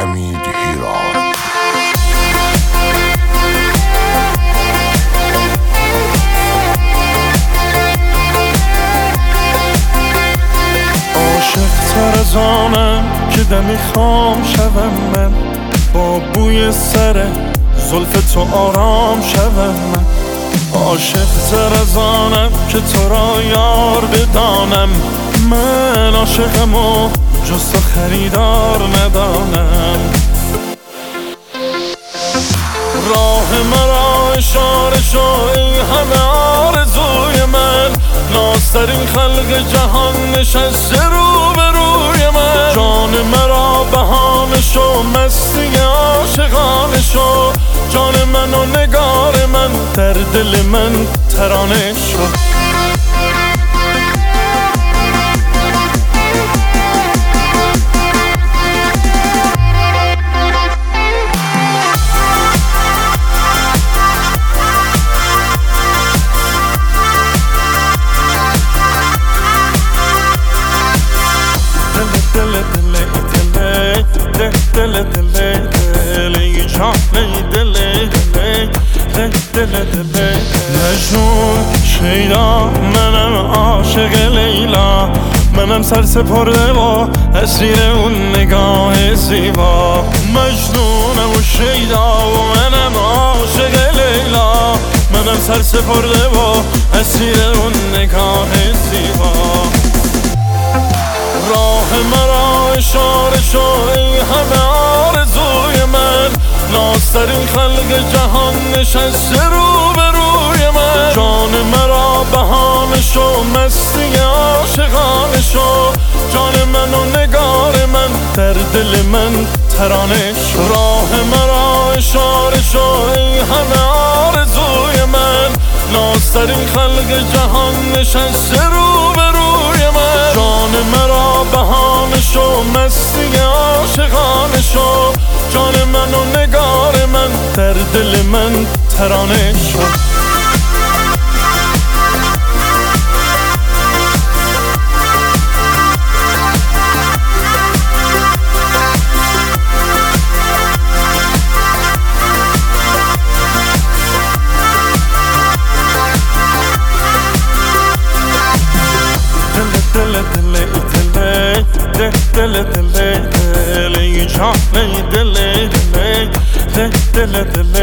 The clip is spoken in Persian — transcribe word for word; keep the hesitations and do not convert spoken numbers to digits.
حمید هیراد. عاشق تر از آنم که دمی خام شوم من، با بوی سر زلف تو آرام شوم من. عاشق تر از آنم که تو را یار بدانم، من عاشقم و جز تو خریدار ندانم. راه مرا اشاره شو ای همه آرزوی من، نازترین خلق جهان نشسته رو به روی من. جان مرا بهانه شو مستی عاشقانه شو، جان من و نگار من در دل من ترانه شو. دل دل دل جان دل دل دل دل مجنون شیدا، منم عاشق لیلا، منم سرسپرده و اسیر اون نگاه زیبا. مجنونم و شیدا و منم عاشق لیلا، منم سرسپرده و اسیر اون نگاه زیبا. راه مرا اشاره شو ای همه آرزوی من، نازترین خلق جهان نشسته رو به روی من. جان مرا بهانه شو مستی عاشقانه شو، جان من و نگار من در دل من ترانه شو. راه مرا اشاره شو ای همه آرزوی من، نازترین خلق جهان نشسته رو به روی من. جان مرا بهانه شو مستی عاشقانه شو، جان من و نگار من در دل من ترانه شو. دل دل دل دل دل جان دل دل دل دل